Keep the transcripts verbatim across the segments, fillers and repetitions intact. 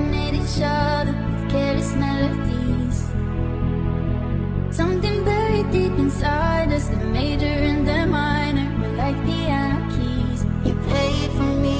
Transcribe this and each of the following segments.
serenade each other with careless melodies. Something buried deep inside us, the major and the minor, we're like piano keys. You play it for me.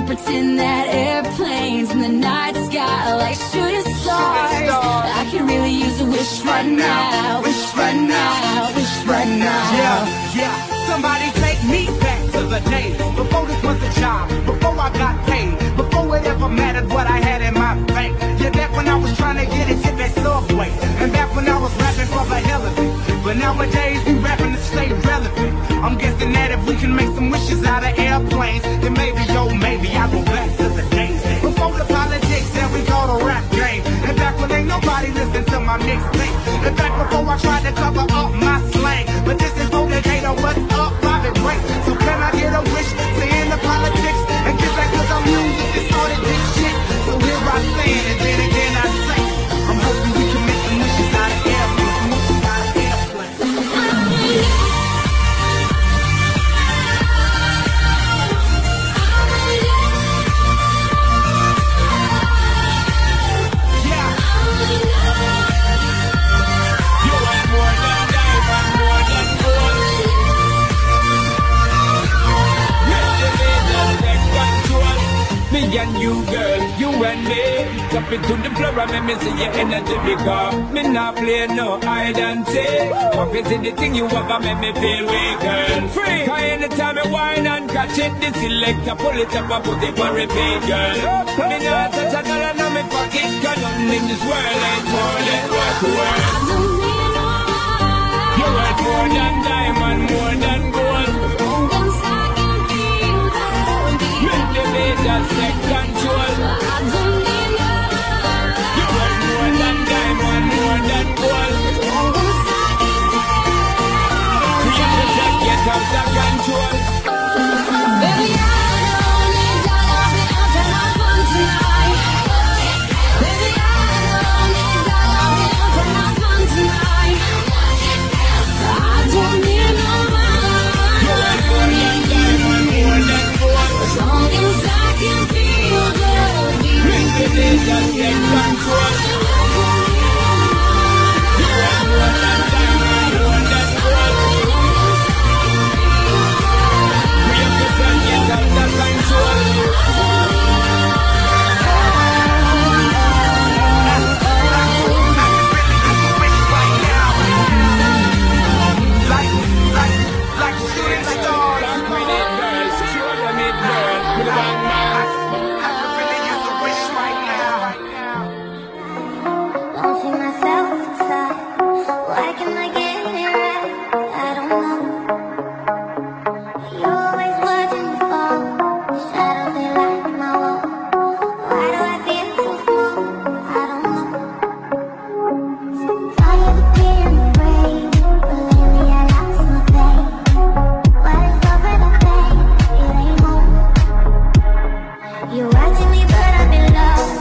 pretend that airplanes in the night sky like shooting stars. I can really use a wish right now, wish right now, wish right now. Yeah, yeah, somebody take me back to the days before this was a job, before I got paid, before it ever mattered what I had in my bank. Yeah, back when I was trying to get it to that subway, and back when I was rapping for the hell of it. But nowadays we rapping to stay relevant. I'm guessing that if we can make some wishes out of airplanes, then maybe, yo, maybe I'll go back to the days before the politics that we call the rap game, and back when ain't nobody listened to my mixtape, and back before I tried to cover up my slang. But this is for the data, what's up, Robert Ray. So can I get a wish to end the politics and get back to the music that started this shit? So here I stand, and then again I say, I'm hoping we can make some wishes out of airplanes, wishes out of airplanes. Me and you, girl, you and me. Drop it to the floor and make me see your energy because me not play no hide and seek. Drop it in the thing you have and make me feel weak, girl. Free. Cause anytime I whine and catch it, the selector pull it up and put it on repeat, girl. Me not touch a dollar in my pocket, cause nothing in this world ain't more than what you worth. You worth more than diamond, more than gold. Make the beat just take control. You want more than diamond, more than gold. We have to just get out of control. Baby, I don't need dollar bills and I'm fun tonight. Baby, I don't need dollar bills and I'm fun tonight. I don't need no money. You want more than diamond, more than gold. As long as I can feel the beat. Make the beat just take control. You want more than diamond, more than gold. We have to just get out of control. Like, like, like shooting stars. Rock with it, girls. Show them it, girl. With a bang bang. I could really use a wish right now. Don't see myself inside. Why can't I get it right? I don't know. You're always watching me fall. Shadows they light my wall. Why do I feel so small? I don't know. Tired of being afraid, but lately I lost my faith. What is over the pain? It ain't home. You're watching me, but I'm in love.